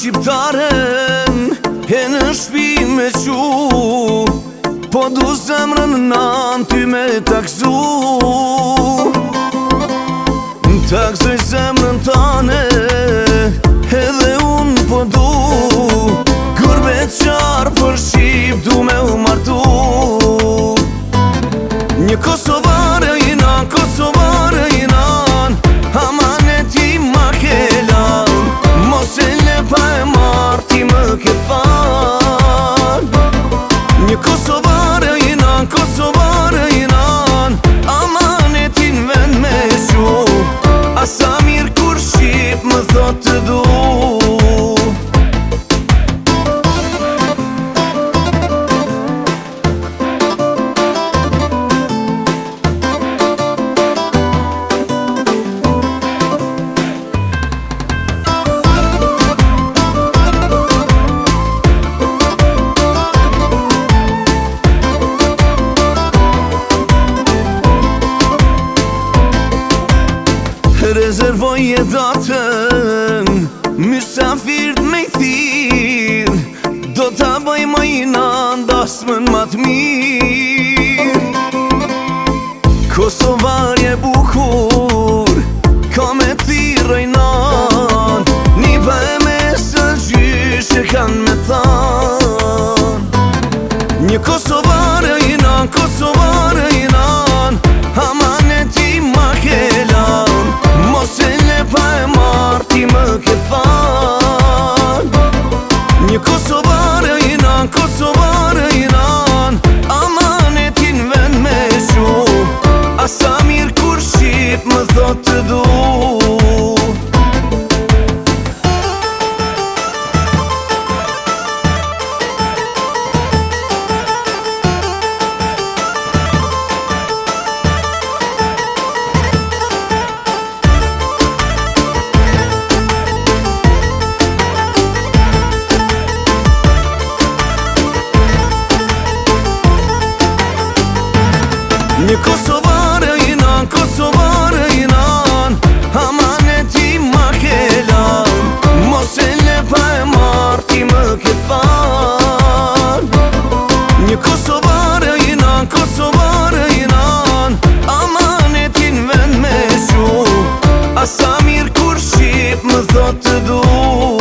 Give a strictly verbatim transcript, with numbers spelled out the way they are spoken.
shqiptaren e në shpi me qu, po du zemrën nan ty me takzu. Takzoj zemrën tane edhe unë po du, kur beqar për shqip du me u martu. Një Kosovare jina, Kosovare jinan, amanet i ma kelan, mos e le pa e marti më ke fan. Një Kosovare jinan, Kosovare jinan, amanetin vend me shu, asa mirë kur shqip më thot të du. Rezervoj e datën, mysafirt me i thirë, do t'a bëj më i nandasmën ma t'mirë. Kosovarje bukur, ka me thirë rejnan, një pa e mesë gjyshe kan me than. Një Kosovare jinan, Kosovare jinan, amanet i ma kelan, mos e le pa e marti më ke fan. Një Kosovare jinan, Kosovare jinan, amanetin vend me shu, asa mirë kur shqip më thot të du. Një Kosovare jinan, Kosovare jinan, amanet i ma kelan, mos e le pa e marti më ke fan. Një Kosovare jinan, Kosovare jinan, amanetin vend me shu, asa mirë kur shqip më thot të du.